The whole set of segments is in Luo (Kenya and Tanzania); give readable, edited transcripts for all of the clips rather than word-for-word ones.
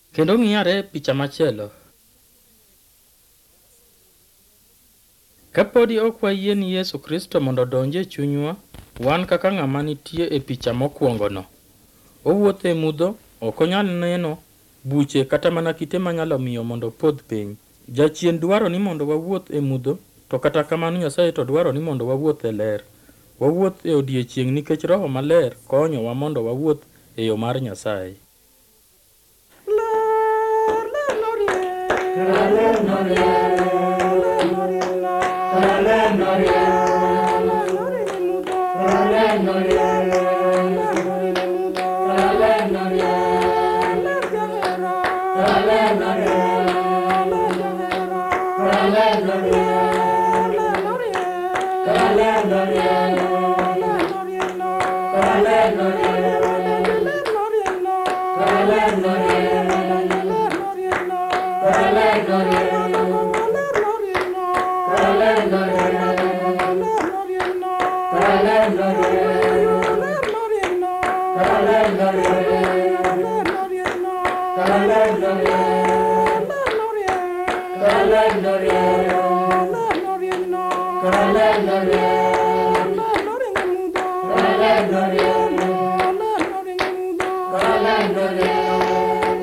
Kendo ng'iyare picha machielo. Kapodi ok wayie ni Yesu Kristo mondo donje chunywa, wan kaka ng'ama nitie e picha mokwongono. Owuotho e mudho, ok onyal neno buche kata mana kite manyalo miyo mondo podh piny. Jachien dwaro ni mondo wawuoth e mudho, to kata kamano Nyasaye to dwaro ni mondo wawuoth e ler. Wawuoth e odiechieng' nikech Roho Maler konyowa mondo wawuoth e yo mar Nyasaye.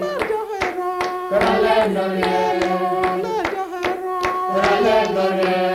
Gloria.